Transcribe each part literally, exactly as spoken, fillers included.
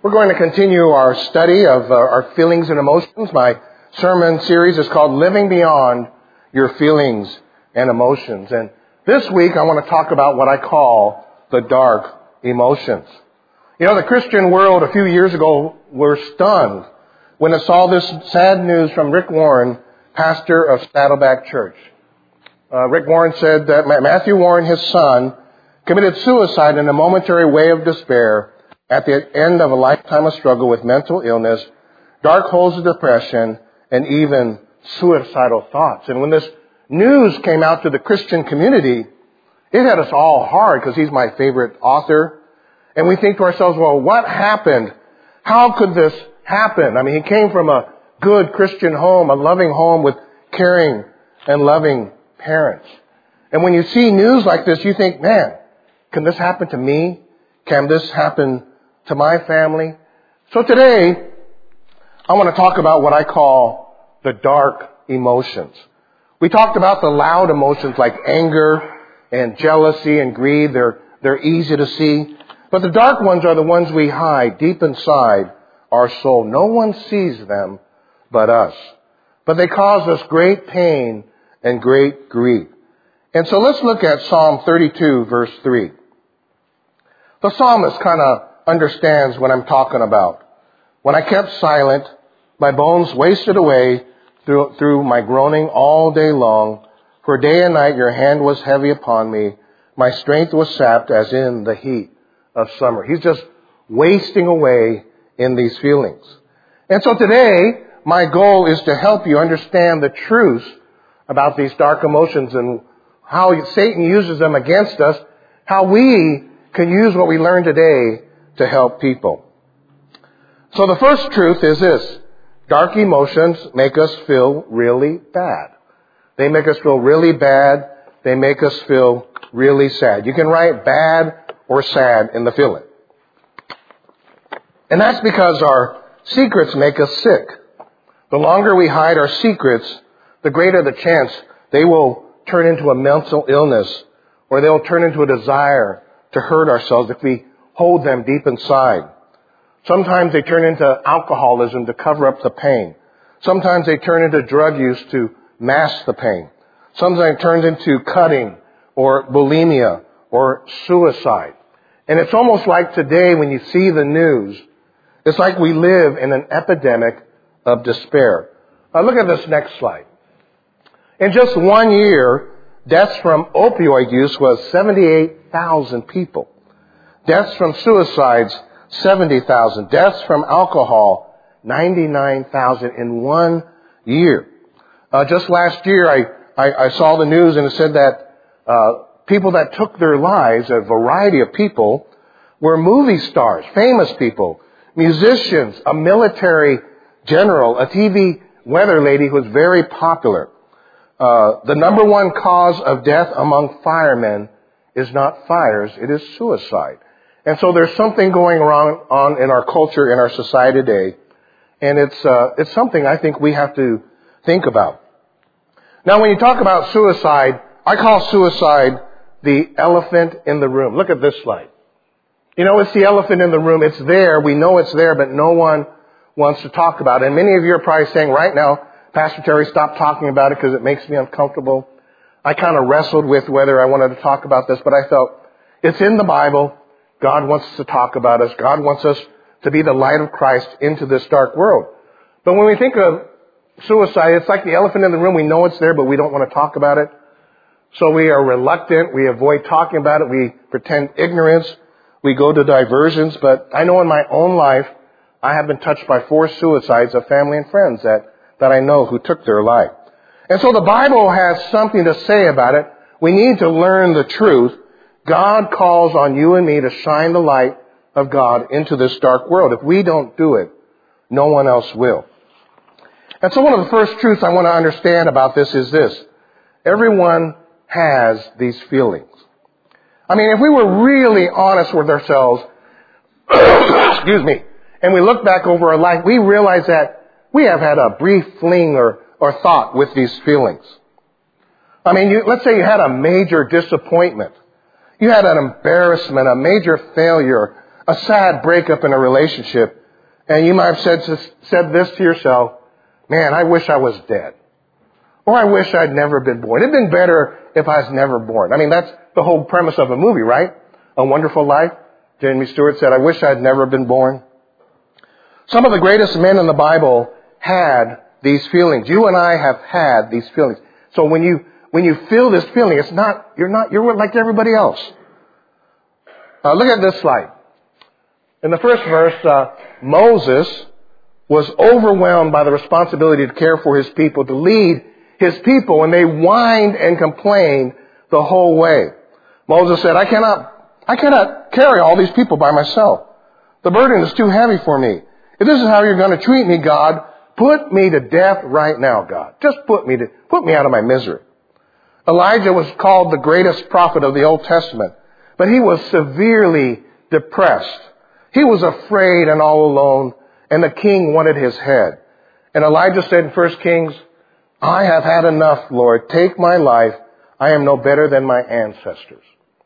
We're going to continue our study of uh, our feelings and emotions. My sermon series is called Living Beyond Your Feelings and Emotions. And this week I want to talk about what I call the dark emotions. You know, the Christian world a few years ago were stunned when it saw this sad news from Rick Warren, pastor of Saddleback Church. Uh, Rick Warren said that Matthew Warren, his son, committed suicide in a momentary wave of despair at the end of a lifetime of struggle with mental illness, dark holes of depression, and even suicidal thoughts. And when this news came out to the Christian community, it hit us all hard because he's my favorite author. And we think to ourselves, well, what happened? How could this happen? I mean, he came from a good Christian home, a loving home with caring and loving parents. And when you see news like this, you think, man, can this happen to me? Can this happen to my family? So today, I want to talk about what I call the dark emotions. We talked about the loud emotions like anger and jealousy and greed. They're, they're easy to see. But the dark ones are the ones we hide deep inside our soul. No one sees them but us. But they cause us great pain and great grief. And so let's look at Psalm thirty-two, verse three. The psalmist kind of understands what I'm talking about. When I kept silent, my bones wasted away through, through my groaning all day long. For day and night your hand was heavy upon me. My strength was sapped as in the heat of summer. He's just wasting away in these feelings. And so today, my goal is to help you understand the truth about these dark emotions and how Satan uses them against us, how we can use what we learn today to help people. So the first truth is this: dark emotions make us feel really bad. They make us feel really bad. They make us feel really sad. You can write bad or sad in the feeling. And that's because our secrets make us sick. The longer we hide our secrets, the greater the chance they will turn into a mental illness, or they'll turn into a desire to hurt ourselves if we hold them deep inside. Sometimes they turn into alcoholism to cover up the pain. Sometimes they turn into drug use to mask the pain. Sometimes it turns into cutting or bulimia or suicide. And it's almost like today when you see the news, it's like we live in an epidemic of despair. Now look at this next slide. In just one year, deaths from opioid use was seventy-eight thousand people. Deaths from suicides, seventy thousand. Deaths from alcohol, ninety-nine thousand in one year. Uh, just last year, I, I, I saw the news and it said that uh, people that took their lives, a variety of people, were movie stars, famous people, musicians, a military general, a T V weather lady who was very popular. Uh, the number one cause of death among firemen is not fires, it is suicide. And so there's something going on, on in our culture, in our society today, and it's uh, it's something I think we have to think about. Now, when you talk about suicide, I call suicide the elephant in the room. Look at this slide. You know, it's the elephant in the room. It's there. We know it's there, but no one wants to talk about it. And many of you are probably saying right now, Pastor Terry, stop talking about it because it makes me uncomfortable. I kind of wrestled with whether I wanted to talk about this, but I felt it's in the Bible. God wants us to talk about us. God wants us to be the light of Christ into this dark world. But when we think of suicide, it's like the elephant in the room. We know it's there, but we don't want to talk about it. So we are reluctant. We avoid talking about it. We pretend ignorance. We go to diversions. But I know in my own life, I have been touched by four suicides of family and friends that that I know who took their life. And so the Bible has something to say about it. We need to learn the truth. God calls on you and me to shine the light of God into this dark world. If we don't do it, no one else will. And so one of the first truths I want to understand about this is this: everyone has these feelings. I mean, if we were really honest with ourselves, excuse me, and we look back over our life, we realize that we have had a brief fling or, or thought with these feelings. I mean, you, let's say you had a major disappointment. You had an embarrassment, a major failure, a sad breakup in a relationship, and you might have said, said this to yourself, man, I wish I was dead. Or I wish I'd never been born. It'd been better if I was never born. I mean, that's the whole premise of a movie, right? A Wonderful Life. Jamie Stewart said, I wish I'd never been born. Some of the greatest men in the Bible had these feelings. You and I have had these feelings. So when you when you feel this feeling, it's not you're not you're like everybody else. Uh, look at this slide. In the first verse, uh, Moses was overwhelmed by the responsibility to care for his people, to lead his people, and they whined and complained the whole way. Moses said, I cannot, I cannot carry all these people by myself. The burden is too heavy for me. If this is how you're going to treat me, God, put me to death right now, God. Just put me to, put me out of my misery. Elijah was called the greatest prophet of the Old Testament, but he was severely depressed. He was afraid and all alone, and the king wanted his head. And Elijah said in First Kings, I have had enough, Lord. Take my life. I am no better than my ancestors.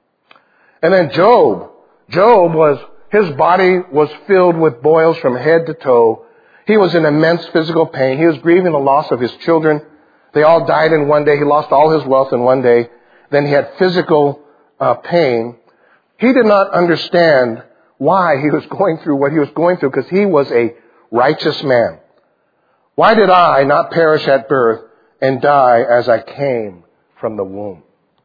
And then Job. Job was, his body was filled with boils from head to toe. He was in immense physical pain. He was grieving the loss of his children. They all died in one day. He lost all his wealth in one day. Then he had physical uh, pain. He did not understand why he was going through what he was going through because he was a righteous man. Why did I not perish at birth and die as I came from the womb?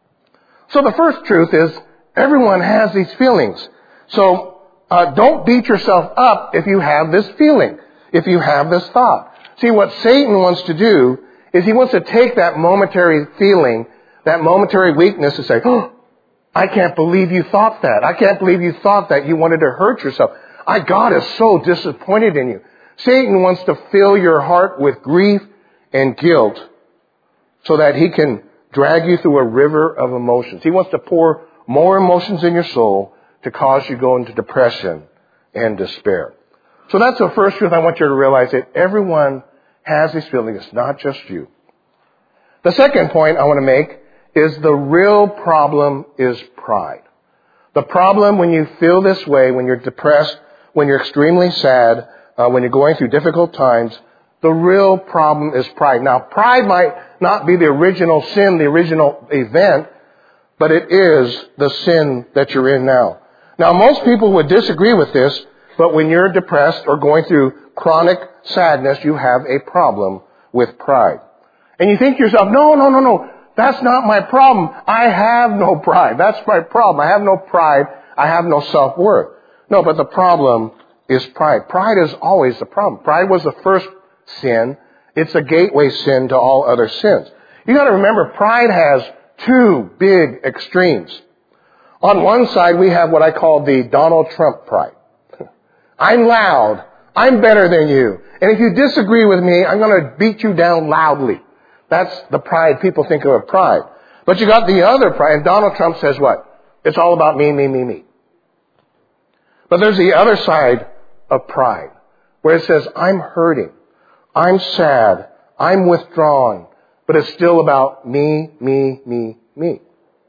So the first truth is everyone has these feelings. So uh, don't beat yourself up if you have this feeling, if you have this thought. See, what Satan wants to do is he wants to take that momentary feeling, that momentary weakness and say, oh, I can't believe you thought that. I can't believe you thought that you wanted to hurt yourself. I, God is so disappointed in you. Satan wants to fill your heart with grief and guilt so that he can drag you through a river of emotions. He wants to pour more emotions in your soul to cause you to go into depression and despair. So that's the first truth I want you to realize, that everyone has these feelings. It's not just you. The second point I want to make is the real problem is pride. The problem when you feel this way, when you're depressed, when you're extremely sad, uh, when you're going through difficult times, the real problem is pride. Now, pride might not be the original sin, the original event, but it is the sin that you're in now. Now, most people would disagree with this, but when you're depressed or going through chronic sadness, you have a problem with pride. And you think to yourself, no, no, no, no, that's not my problem. I have no pride. That's my problem. I have no pride. I have no self-worth. No, but the problem is pride. Pride is always the problem. Pride was the first sin. It's a gateway sin to all other sins. You got to remember, pride has two big extremes. On one side, we have what I call the Donald Trump pride. I'm loud. I'm better than you. And if you disagree with me, I'm going to beat you down loudly. That's the pride people think of as pride. But you got the other pride, and Donald Trump says what? It's all about me, me, me, me. But there's the other side of pride, where it says, I'm hurting, I'm sad, I'm withdrawn, but it's still about me, me, me, me.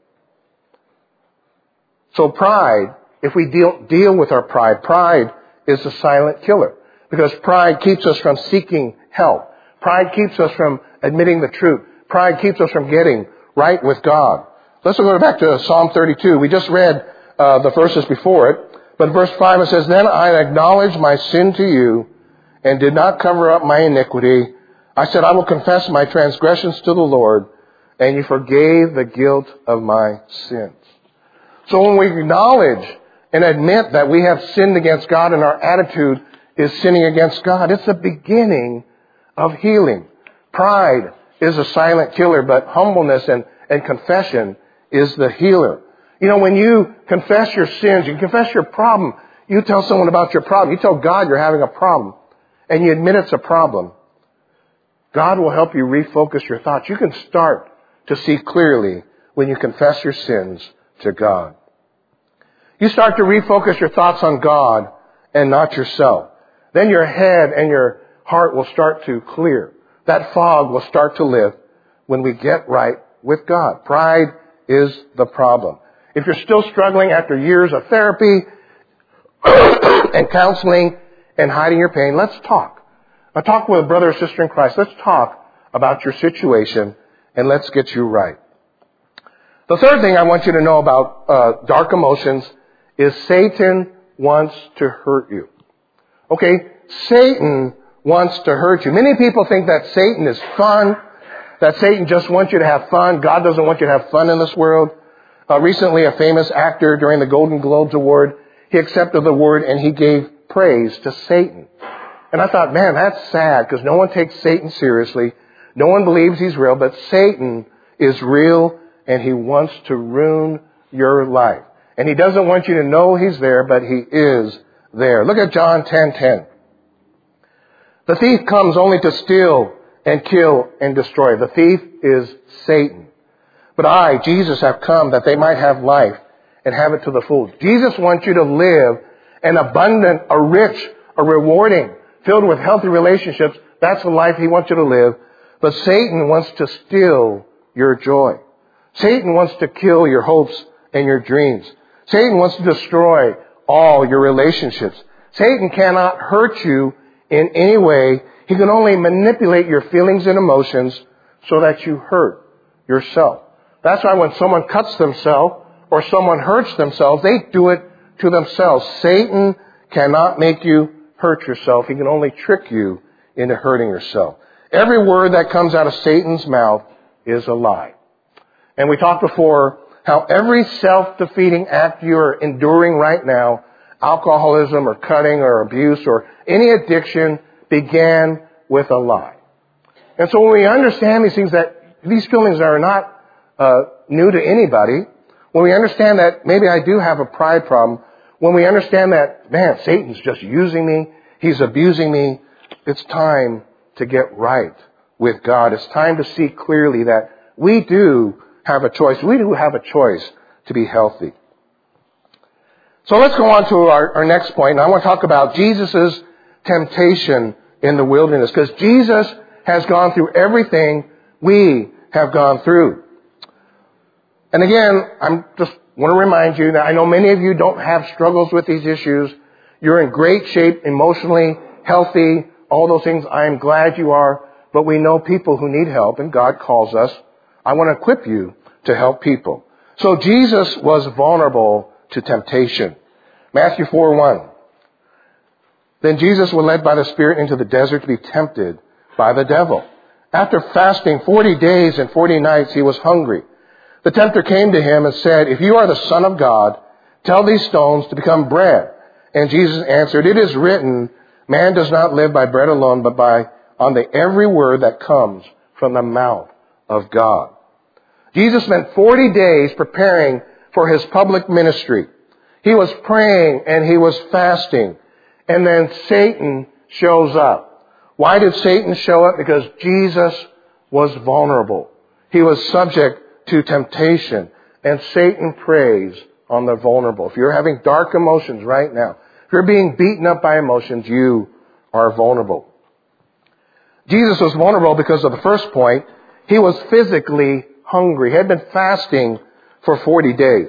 So pride, if we deal, deal with our pride, pride is the silent killer. Because pride keeps us from seeking help. Pride keeps us from admitting the truth. Pride keeps us from getting right with God. Let's go back to Psalm thirty-two. We just read uh, the verses before it. But verse five, it says, Then I acknowledged my sin to you and did not cover up my iniquity. I said, I will confess my transgressions to the Lord, and you forgave the guilt of my sins. So when we acknowledge and admit that we have sinned against God and our attitude is sinning against God, it's the beginning of healing. Pride is a silent killer, but humbleness and, and confession is the healer. You know, when you confess your sins, you confess your problem, you tell someone about your problem, you tell God you're having a problem, and you admit it's a problem, God will help you refocus your thoughts. You can start to see clearly when you confess your sins to God. You start to refocus your thoughts on God and not yourself. Then your head and your heart will start to clear. That fog will start to lift when we get right with God. Pride is the problem. If you're still struggling after years of therapy, and counseling and hiding your pain. Let's talk. Now talk with a brother or sister in Christ. Let's talk about your situation and let's get you right. The third thing I want you to know about uh, dark emotions is Satan wants to hurt you. Okay, Satan wants to hurt you. Many people think that Satan is fun, that Satan just wants you to have fun. God doesn't want you to have fun in this world. Uh, recently, a famous actor during the Golden Globes Award, he accepted the award and he gave praise to Satan. And I thought, man, that's sad because no one takes Satan seriously. No one believes he's real, but Satan is real and he wants to ruin your life. And he doesn't want you to know he's there, but he is there. Look at John ten ten. The thief comes only to steal and kill and destroy. The thief is Satan. But I, Jesus, have come that they might have life and have it to the full. Jesus wants you to live an abundant, a rich, a rewarding, filled with healthy relationships. That's the life he wants you to live. But Satan wants to steal your joy. Satan wants to kill your hopes and your dreams. Satan wants to destroy all your relationships. Satan cannot hurt you in any way. He can only manipulate your feelings and emotions so that you hurt yourself. That's why when someone cuts themselves or someone hurts themselves, they do it to themselves. Satan cannot make you hurt yourself. He can only trick you into hurting yourself. Every word that comes out of Satan's mouth is a lie. And we talked before how every self-defeating act you're enduring right now, alcoholism or cutting or abuse or any addiction, began with a lie. And so when we understand these things, that these feelings are not uh, new to anybody, when we understand that maybe I do have a pride problem, when we understand that, man, Satan's just using me, he's abusing me, it's time to get right with God. It's time to see clearly that we do have a choice. We do have a choice to be healthy. So let's go on to our, our next point. And I want to talk about Jesus' temptation in the wilderness, because Jesus has gone through everything we have gone through. And again, I'm just want to remind you that I know many of you don't have struggles with these issues. You're in great shape, emotionally healthy, all those things. I am glad you are. But we know people who need help, and God calls us. I want to equip you to help people. So Jesus was vulnerable to temptation. Matthew four one. Then Jesus was led by the Spirit into the desert to be tempted by the devil. After fasting forty days and forty nights, he was hungry. The tempter came to him and said, "If you are the Son of God, tell these stones to become bread." And Jesus answered, "It is written, man does not live by bread alone, but by on the every word that comes from the mouth of God." Jesus spent forty days preparing for his public ministry. He was praying and he was fasting. And then Satan shows up. Why did Satan show up? Because Jesus was vulnerable. He was subject to temptation. And Satan preys on the vulnerable. If you're having dark emotions right now, if you're being beaten up by emotions, you are vulnerable. Jesus was vulnerable because of the first point. He was physically hungry. He had been fasting for forty days.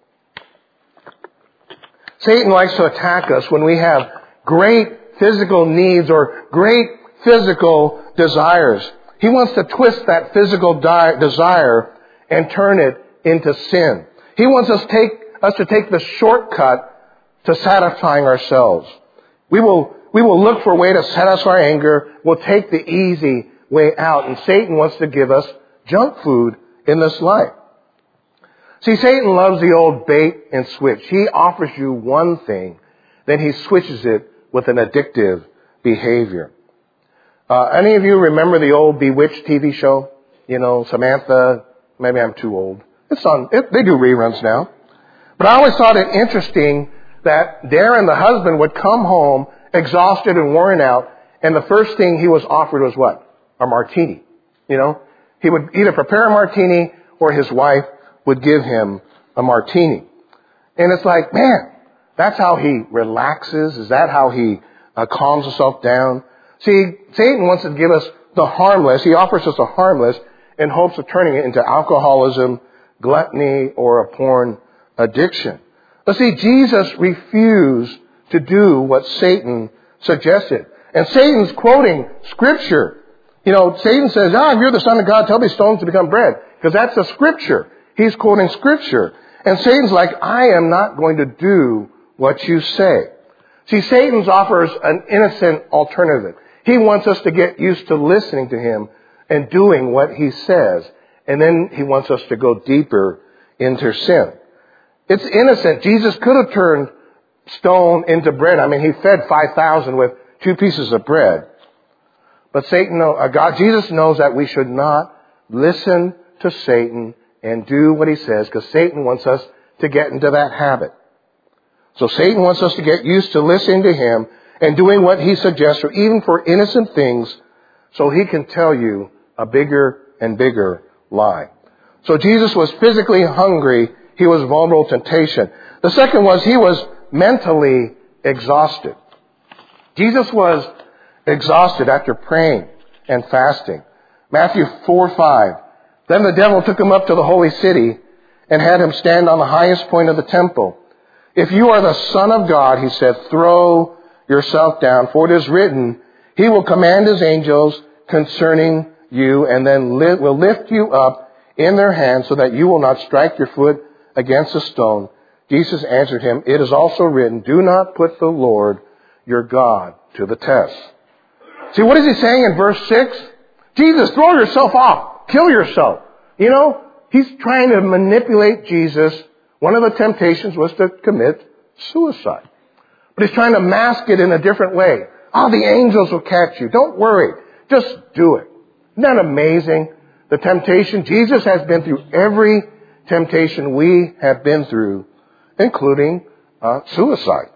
Satan likes to attack us when we have great physical needs or great physical desires. He wants to twist that physical di- desire and turn it into sin. He wants us take us to take the shortcut to satisfying ourselves. We will we will look for a way to satisfy anger. We'll take the easy way out. And Satan wants to give us junk food in this life. See, Satan loves the old bait and switch. He offers you one thing, then he switches it with an addictive behavior. Uh, any of you remember the old Bewitched T V show? You know, Samantha, maybe I'm too old. It's on, it, they do reruns now. But I always thought it interesting that Darren, the husband, would come home exhausted and worn out, and the first thing he was offered was what? A martini. You know, he would either prepare a martini or his wife would give him a martini. And it's like, man, that's how he relaxes. Is that how he uh, calms himself down? See, Satan wants to give us the harmless. He offers us a harmless in hopes of turning it into alcoholism, gluttony, or a porn addiction. But see, Jesus refused to do what Satan suggested. And Satan's quoting Scripture. You know, Satan says, ah, if you're the Son of God, tell these stones to become bread. Because that's the Scripture. He's quoting Scripture. And Satan's like, I am not going to do what you say. See, Satan offers an innocent alternative. He wants us to get used to listening to him and doing what he says. And then he wants us to go deeper into sin. It's innocent. Jesus could have turned stone into bread. I mean, he fed five thousand with two pieces of bread. But Satan, uh, God, Jesus knows that we should not listen to Satan and do what he says, because Satan wants us to get into that habit. So Satan wants us to get used to listening to him and doing what he suggests, or even for innocent things, so he can tell you a bigger and bigger lie. So Jesus was physically hungry. He was vulnerable to temptation. The second was he was mentally exhausted. Jesus was exhausted after praying and fasting. Matthew four five. Then the devil took him up to the holy city and had him stand on the highest point of the temple. If you are the Son of God, he said, throw yourself down, for it is written, he will command his angels concerning you, and then li- will lift you up in their hands so that you will not strike your foot against a stone. Jesus answered him, it is also written, do not put the Lord your God to the test. See, what is he saying in verse six? Jesus, throw yourself off. Kill yourself. You know, he's trying to manipulate Jesus. One of the temptations was to commit suicide. But he's trying to mask it in a different way. Oh, the angels will catch you. Don't worry. Just do it. Isn't that amazing? The temptation. Jesus has been through every temptation we have been through, including uh, suicide.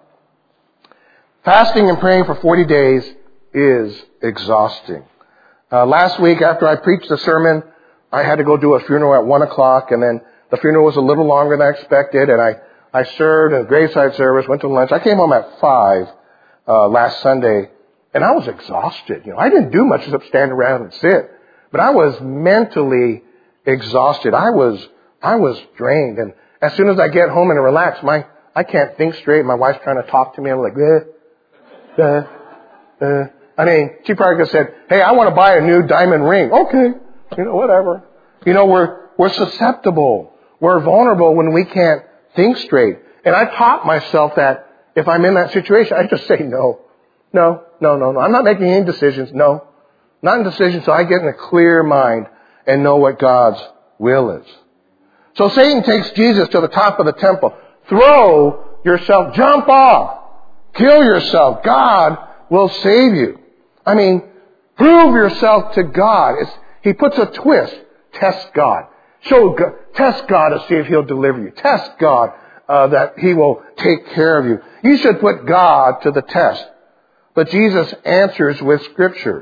Fasting and praying for forty days is exhausting. Uh, last week, after I preached the sermon, I had to go do a funeral at one o'clock, and then the funeral was a little longer than I expected, and I, I served in a graveside service, went to lunch. I came home at five uh, last Sunday, and I was exhausted. You know, I didn't do much except stand around and sit, but I was mentally exhausted. I was I was drained, and as soon as I get home and relax, my I can't think straight. My wife's trying to talk to me. I'm like, eh, uh, uh. I mean, she probably could have said, hey, I want to buy a new diamond ring. Okay, you know, whatever. You know, we're we're susceptible. We're vulnerable when we can't think straight. And I taught myself that if I'm in that situation, I just say no. No, no, no, no. I'm not making any decisions. No. Not in decisions, so I get in a clear mind and know what God's will is. So Satan takes Jesus to the top of the temple. Throw yourself. Jump off. Kill yourself. God will save you. I mean, prove yourself to God. It's, he puts a twist. Test God. Show God. Test God to see if he'll deliver you. Test God uh, that he will take care of you. You should put God to the test. But Jesus answers with Scripture.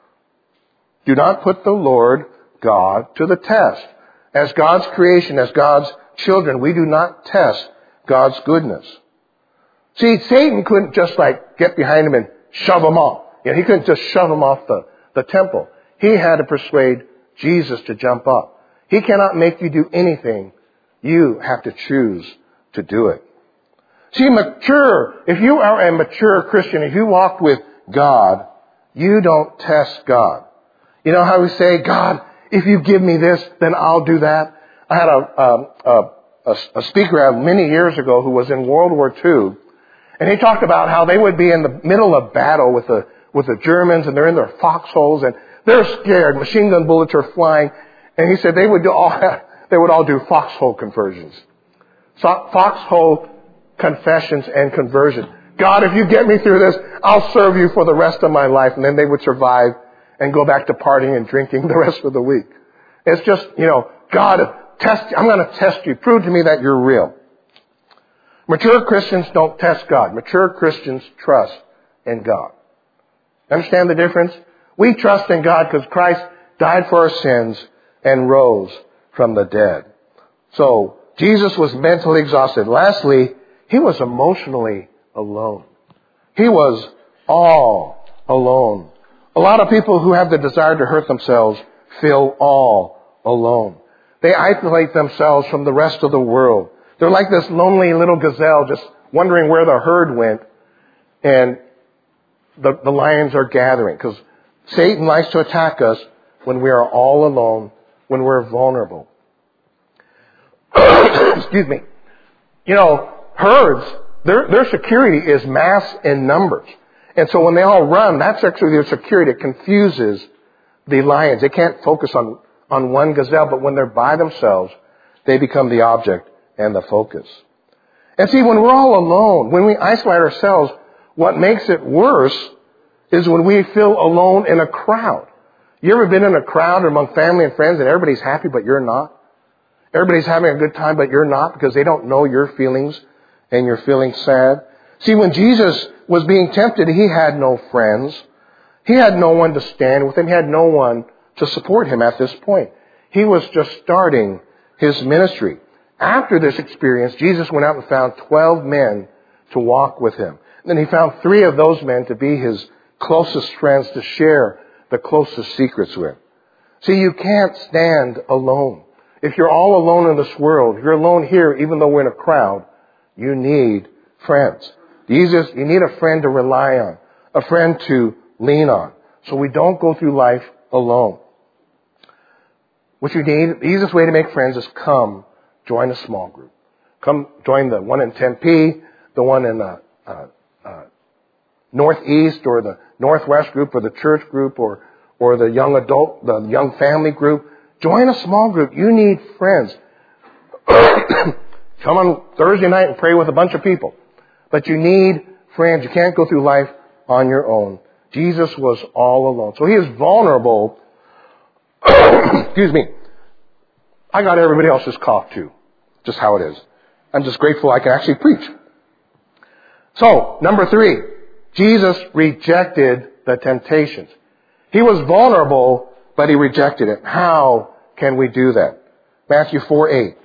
Do not put the Lord God to the test. As God's creation, as God's children, we do not test God's goodness. See, Satan couldn't just like get behind him and shove him off. You know, he couldn't just shove him off the, the temple. He had to persuade Jesus to jump up. He cannot make you do anything. You have to choose to do it. See, mature, if you are a mature Christian, if you walk with God, you don't test God. You know how we say, God, if you give me this, then I'll do that. I had a, a, a, a speaker many years ago who was in World War Two, and he talked about how they would be in the middle of battle with the, with the Germans, and they're in their foxholes, and they're scared. Machine gun bullets are flying. And he said they would do all, they would all do foxhole conversions. So, foxhole confessions and conversion. God, if you get me through this, I'll serve you for the rest of my life. And then they would survive and go back to partying and drinking the rest of the week. It's just, you know, God, test, I'm going to test you. Prove to me that you're real. Mature Christians don't test God. Mature Christians trust in God. Understand the difference? We trust in God because Christ died for our sins and rose from the dead. So, Jesus was mentally exhausted. Lastly, he was emotionally alone. He was all alone. A lot of people who have the desire to hurt themselves feel all alone. They isolate themselves from the rest of the world. They're like this lonely little gazelle just wondering where the herd went. and the, the lions are gathering. Because Satan likes to attack us when we are all alone, when we're vulnerable. Excuse me. You know, herds, their, their security is mass in numbers. And so when they all run, that's actually their security. It confuses the lions. They can't focus on, on one gazelle, but when they're by themselves, they become the object and the focus. And see, when we're all alone, when we isolate ourselves, what makes it worse is when we feel alone in a crowd. You ever been in a crowd or among family and friends and everybody's happy, but you're not? Everybody's having a good time, but you're not, because they don't know your feelings and you're feeling sad. See, when Jesus was being tempted, he had no friends. He had no one to stand with him. He had no one to support him at this point. He was just starting his ministry. After this experience, Jesus went out and found twelve men to walk with him. And then he found three of those men to be his closest friends to share the closest secrets with. See, you can't stand alone. If you're all alone in this world, if you're alone here, even though we're in a crowd, you need friends. Jesus, you need a friend to rely on, a friend to lean on, so we don't go through life alone. What you need, the easiest way to make friends is come join a small group. Come join the one in Tempe, the one in the uh, uh, Northeast, or the Northwest group, or the church group, or or the young adult, the young family group. Join a small group. You need friends. Come on Thursday night and pray with a bunch of people. But you need friends. You can't go through life on your own. Jesus was all alone. So he is vulnerable. Excuse me. I got everybody else's cough too. Just how it is. I'm just grateful I can actually preach. So, number three. Jesus rejected the temptations. He was vulnerable, but he rejected it. How can we do that? Matthew four eight.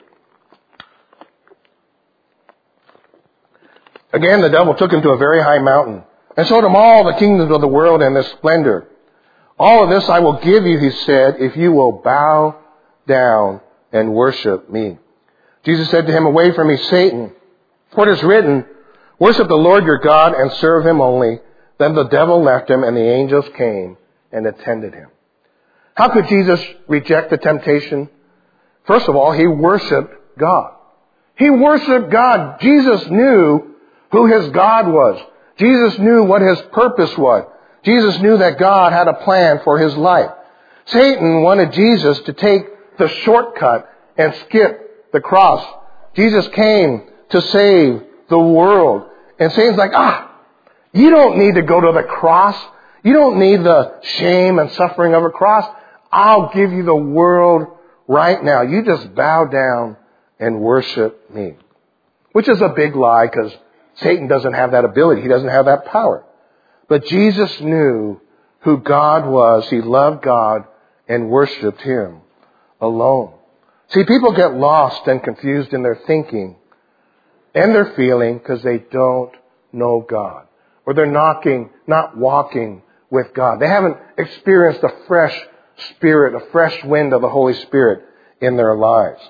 Again, the devil took him to a very high mountain and showed him all the kingdoms of the world and their splendor. All of this I will give you, he said, if you will bow down and worship me. Jesus said to him, away from me, Satan, for it is written, worship the Lord your God and serve him only. Then the devil left him and the angels came and attended him. How could Jesus reject the temptation? First of all, he worshiped God. He worshiped God. Jesus knew who his God was. Jesus knew what his purpose was. Jesus knew that God had a plan for his life. Satan wanted Jesus to take the shortcut and skip the cross. Jesus came to save the world. And Satan's like, ah, you don't need to go to the cross. You don't need the shame and suffering of a cross. I'll give you the world right now. You just bow down and worship me. Which is a big lie, because Satan doesn't have that ability. He doesn't have that power. But Jesus knew who God was. He loved God and worshiped him alone. See, people get lost and confused in their thinking and their feeling because they don't know God. Or they're knocking, not walking with God. They haven't experienced a fresh spirit, a fresh wind of the Holy Spirit in their lives.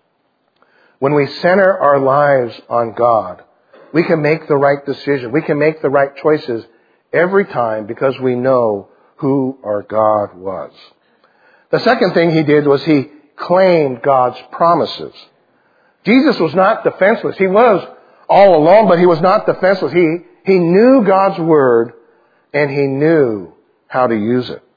When we center our lives on God, we can make the right decision. We can make the right choices every time because we know who our God was. The second thing he did was he claimed God's promises. Jesus was not defenseless. He was all alone, but he was not defenseless. He, he knew God's word and he knew how to use it.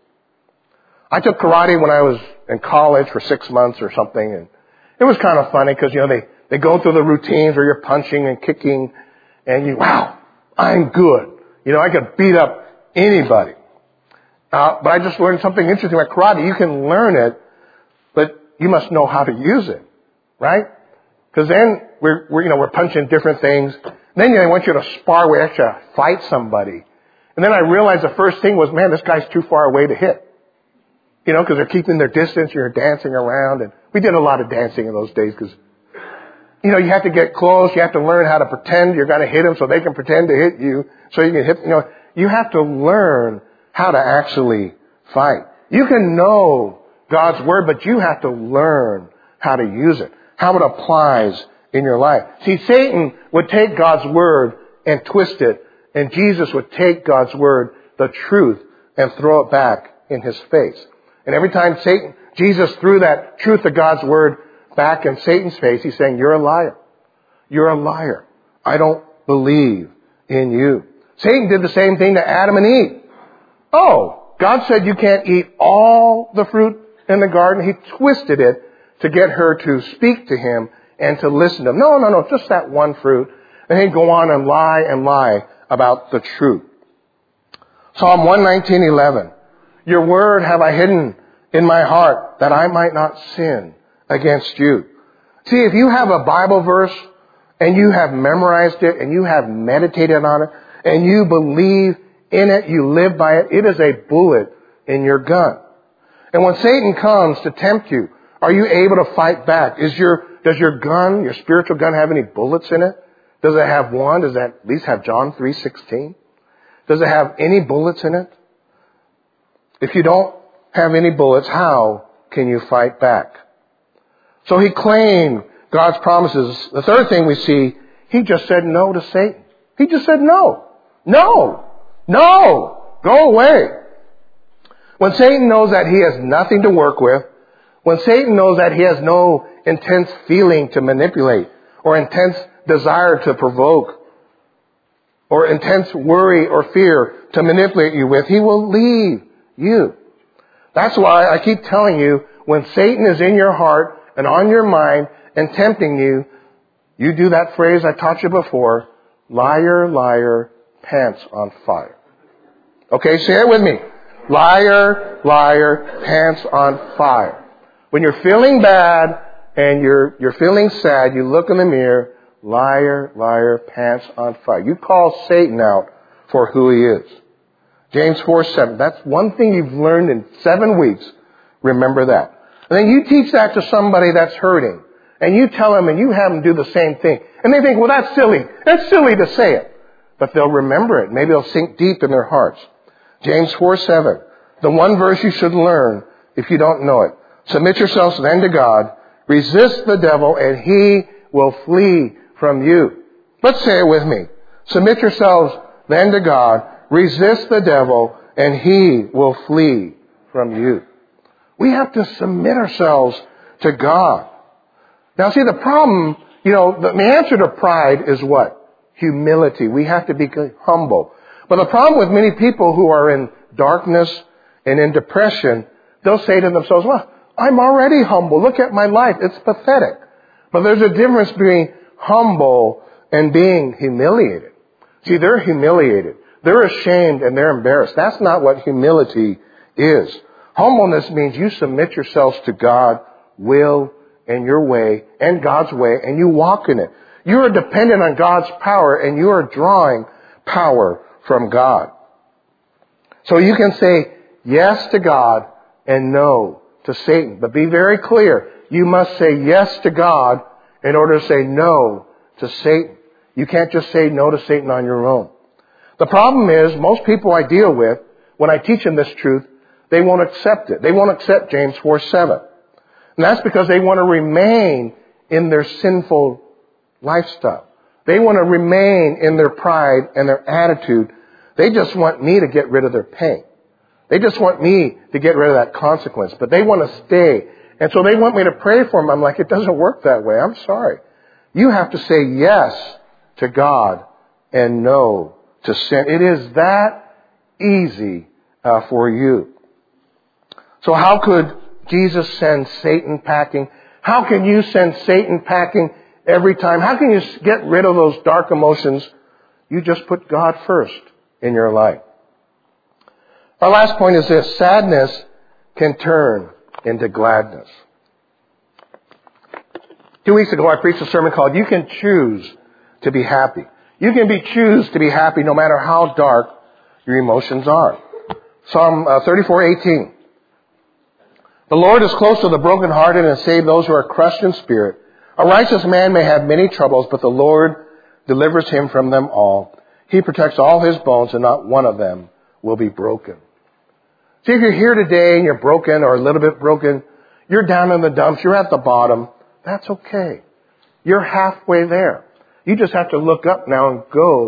I took karate when I was in college for six months or something, and it was kind of funny because, you know, they, they go through the routines where you're punching and kicking, and you, wow, I'm good. You know, I could beat up anybody. Uh, but I just learned something interesting about karate. You can learn it, but you must know how to use it, right? Because then we're, we're, you know, we're punching different things. Then you know, they want you to spar where you actually fight somebody. And then I realized the first thing was, man, this guy's too far away to hit. You know, because they're keeping their distance, you're dancing around. And we did a lot of dancing in those days because, you know, you have to get close. You have to learn how to pretend you're going to hit them so they can pretend to hit you. So you can hit, you know, you have to learn how to actually fight. You can know God's word, but you have to learn how to use it, how it applies in your life. See, Satan would take God's word and twist it And Jesus would take God's word, the truth, and throw it back in his face. And every time Satan, Jesus threw that truth of God's word back in Satan's face, he's saying, you're a liar. You're a liar. I don't believe in you. Satan did the same thing to Adam and Eve. Oh, God said you can't eat all the fruit in the garden. He twisted it to get her to speak to him and to listen to him. No, no, no, just that one fruit. And he'd go on and lie and lie about the truth. Psalm one nineteen, eleven. Your word have I hidden in my heart that I might not sin against you. See, if you have a Bible verse and you have memorized it and you have meditated on it and you believe in it, you live by it, it is a bullet in your gun. And when Satan comes to tempt you, are you able to fight back? Is your, does your gun, your spiritual gun, have any bullets in it? Does it have one? Does it at least have John three sixteen? Does it have any bullets in it? If you don't have any bullets, how can you fight back? So he claimed God's promises. The third thing we see, he just said no to Satan. He just said no. No. No. Go away. When Satan knows that he has nothing to work with, when Satan knows that he has no intense feeling to manipulate or intense desire to provoke or intense worry or fear to manipulate you with, he will leave you. That's why I keep telling you, when Satan is in your heart and on your mind and tempting you, you do that phrase I taught you before, liar, liar, pants on fire. Okay, say it with me. Liar, liar, pants on fire. When you're feeling bad and you're, you're feeling sad, you look in the mirror, liar, liar, pants on fire. You call Satan out for who he is. James four seven. That's one thing you've learned in seven weeks. Remember that. And then you teach that to somebody that's hurting. And you tell them and you have them do the same thing. And they think, well, that's silly. That's silly to say it. But they'll remember it. Maybe it'll sink deep in their hearts. James four seven. The one verse you should learn if you don't know it. Submit yourselves then to God. Resist the devil and he will flee from you. Let's say it with me. Submit yourselves then to God. Resist the devil and he will flee from you. We have to submit ourselves to God. Now see, the problem, you know, the, the answer to pride is what? Humility. We have to be humble. But the problem with many people who are in darkness and in depression, they'll say to themselves, well, I'm already humble. Look at my life. It's pathetic. But there's a difference between humble and being humiliated. See, they're humiliated. They're ashamed and they're embarrassed. That's not what humility is. Humbleness means you submit yourselves to God's will and your way and God's way, and you walk in it. You are dependent on God's power, and you are drawing power from God. So you can say yes to God and no to Satan. But be very clear. You must say yes to God in order to say no to Satan. You can't just say no to Satan on your own. The problem is, most people I deal with, when I teach them this truth, they won't accept it. They won't accept James four seven. And that's because they want to remain in their sinful lifestyle. They want to remain in their pride and their attitude. They just want me to get rid of their pain. They just want me to get rid of that consequence. But they want to stay. And so they want me to pray for them. I'm like, it doesn't work that way. I'm sorry. You have to say yes to God and no to sin. It is that easy uh, for you. So how could Jesus send Satan packing? How can you send Satan packing every time? How can you get rid of those dark emotions? You just put God first in your life. Our last point is this. Sadness can turn into gladness. Two weeks ago, I preached a sermon called You Can Choose to Be Happy. You can be choose to be happy no matter how dark your emotions are. Psalm uh, thirty-four eighteen. The Lord is close to the brokenhearted and save those who are crushed in spirit. A righteous man may have many troubles, but the Lord delivers him from them all. He protects all his bones, and not one of them will be broken. See, if you're here today and you're broken or a little bit broken, you're down in the dumps, you're at the bottom, that's okay. You're halfway there. You just have to look up now and go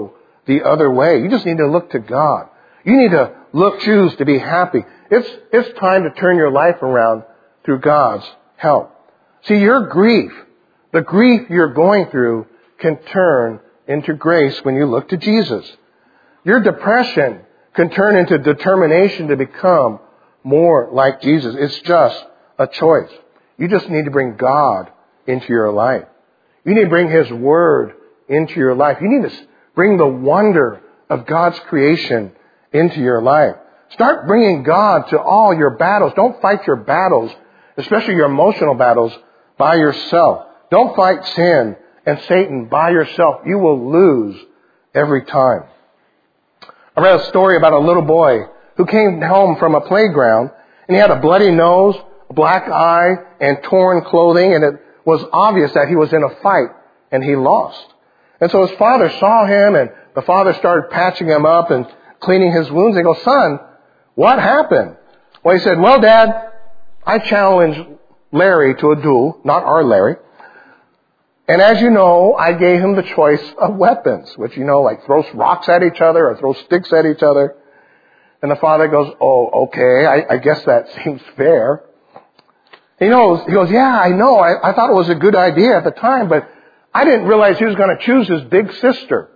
the other way. You just need to look to God. You need to look, choose to be happy. It's, it's time to turn your life around through God's help. See, your grief, the grief you're going through, can turn into grace when you look to Jesus. Your depression can turn into determination to become more like Jesus. It's just a choice. You just need to bring God into your life. You need to bring His Word into your life. You need to bring the wonder of God's creation into your life. Start bringing God to all your battles. Don't fight your battles, especially your emotional battles, by yourself. Don't fight sin and Satan by yourself. You will lose every time. I read a story about a little boy who came home from a playground, and he had a bloody nose, a black eye, and torn clothing, and it was obvious that he was in a fight, and he lost. And so his father saw him, and the father started patching him up and cleaning his wounds. They go, "Son, what happened?" Well, he said, "Well, Dad, I challenged Larry to a duel, not our Larry. And as you know, I gave him the choice of weapons, which, you know, like throw rocks at each other or throw sticks at each other." And the father goes, "Oh, okay, I, I guess that seems fair." He knows, he goes, "Yeah, I know. I, I thought it was a good idea at the time, but I didn't realize he was going to choose his big sister."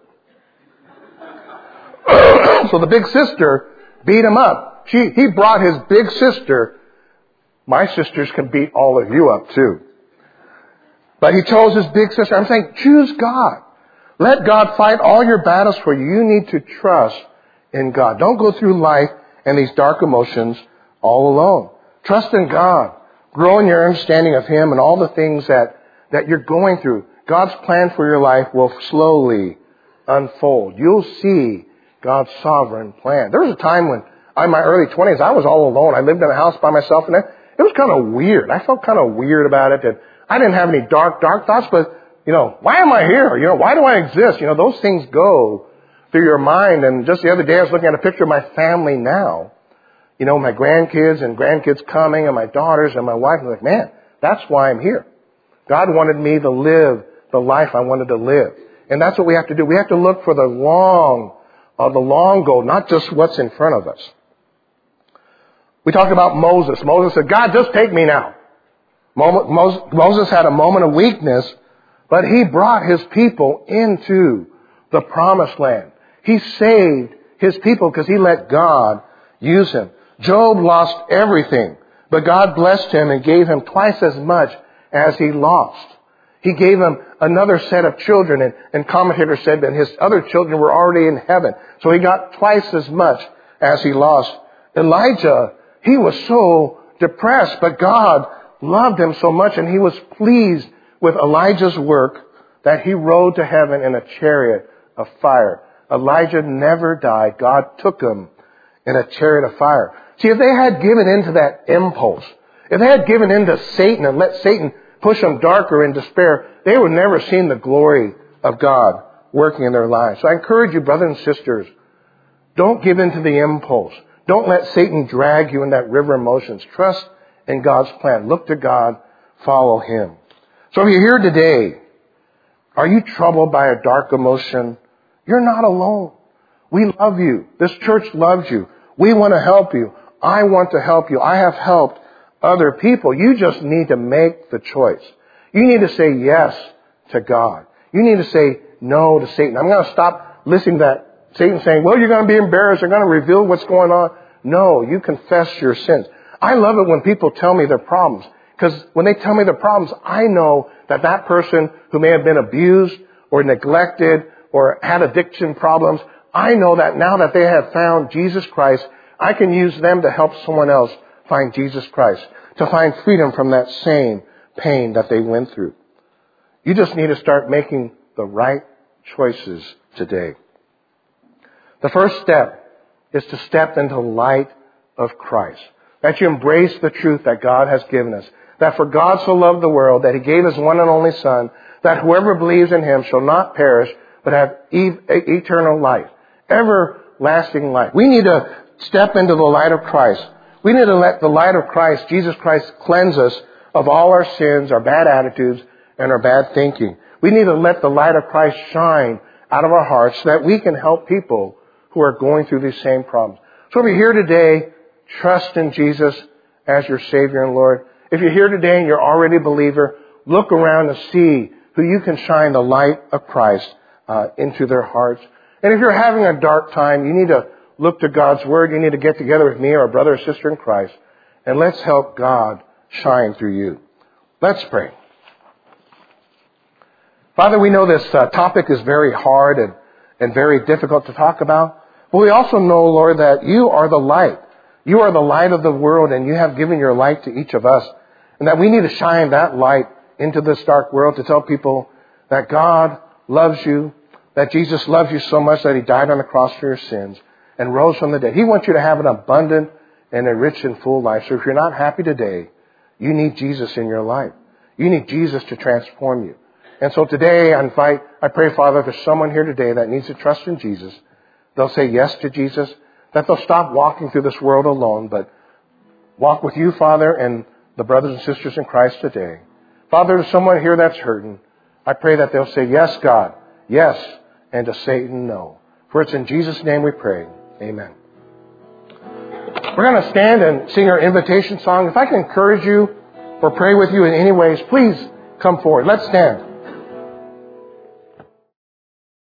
So the big sister beat him up. She, he brought his big sister. My sisters can beat all of you up too. But he chose his big sister. I'm saying, choose God. Let God fight all your battles for you. You need to trust in God. Don't go through life and these dark emotions all alone. Trust in God. Grow in your understanding of Him and all the things that, that you're going through. God's plan for your life will slowly unfold. You'll see God's sovereign plan. There was a time when, in my early twenties, I was all alone. I lived in a house by myself, and it was kind of weird. I felt kind of weird about it. And I didn't have any dark, dark thoughts, but, you know, why am I here? You know, why do I exist? You know, those things go through your mind. And just the other day, I was looking at a picture of my family now. You know, my grandkids and grandkids coming, and my daughters and my wife. I'm like, man, that's why I'm here. God wanted me to live the life I wanted to live. And that's what we have to do. We have to look for the long, uh, the long goal, not just what's in front of us. We talked about Moses. Moses said, "God, just take me now." Moses had a moment of weakness, but he brought his people into the promised land. He saved his people because he let God use him. Job lost everything, but God blessed him and gave him twice as much as he lost. He gave him another set of children, and, and commentators said that his other children were already in heaven. So he got twice as much as he lost. Elijah, he was so depressed, but God loved him so much, and he was pleased with Elijah's work that he rode to heaven in a chariot of fire. Elijah never died. God took him in a chariot of fire. See, if they had given into that impulse, if they had given in to Satan and let Satan push them darker in despair, they would never seen the glory of God working in their lives. So I encourage you, brothers and sisters, don't give in to the impulse. Don't let Satan drag you in that river of emotions. Trust in God's plan. Look to God. Follow Him. So if you're here today, are you troubled by a dark emotion? You're not alone. We love you. This church loves you. We want to help you. I want to help you. I have helped other people. You just need to make the choice. You need to say yes to God. You need to say no to Satan. I'm going to stop listening to that Satan saying, well, you're going to be embarrassed. They're going to reveal what's going on. No, you confess your sins. I love it when people tell me their problems, because when they tell me their problems, I know that that person who may have been abused or neglected or had addiction problems, I know that now that they have found Jesus Christ, I can use them to help someone else find Jesus Christ, to find freedom from that same pain that they went through. You just need to start making the right choices today. The first step is to step into the light of Christ. That you embrace the truth that God has given us. That for God so loved the world that He gave His one and only Son, that whoever believes in Him shall not perish, but have e- eternal life. Everlasting life. We need to step into the light of Christ. We need to let the light of Christ, Jesus Christ, cleanse us of all our sins, our bad attitudes, and our bad thinking. We need to let the light of Christ shine out of our hearts so that we can help people who are going through these same problems. So if you're here today, trust in Jesus as your Savior and Lord. If you're here today and you're already a believer, look around and see who you can shine the light of Christ uh, into their hearts. And if you're having a dark time, you need to look to God's Word. You need to get together with me or a brother or sister in Christ, and let's help God shine through you. Let's pray. Father, we know this uh, topic is very hard and, and very difficult to talk about, but we also know, Lord, that you are the light. You are the light of the world, and you have given your light to each of us, and that we need to shine that light into this dark world to tell people that God loves you, that Jesus loves you so much that he died on the cross for your sins and rose from the dead. He wants you to have an abundant and a rich and full life. So if you're not happy today, you need Jesus in your life. You need Jesus to transform you. And so today, I invite, I pray, Father, if there's someone here today that needs to trust in Jesus, they'll say yes to Jesus, that they'll stop walking through this world alone, but walk with you, Father, and the brothers and sisters in Christ today. Father, there's someone here that's hurting. I pray that they'll say yes, God, yes, and to Satan, no. For it's in Jesus' name we pray. Amen. We're going to stand and sing our invitation song. If I can encourage you or pray with you in any ways, please come forward. Let's stand.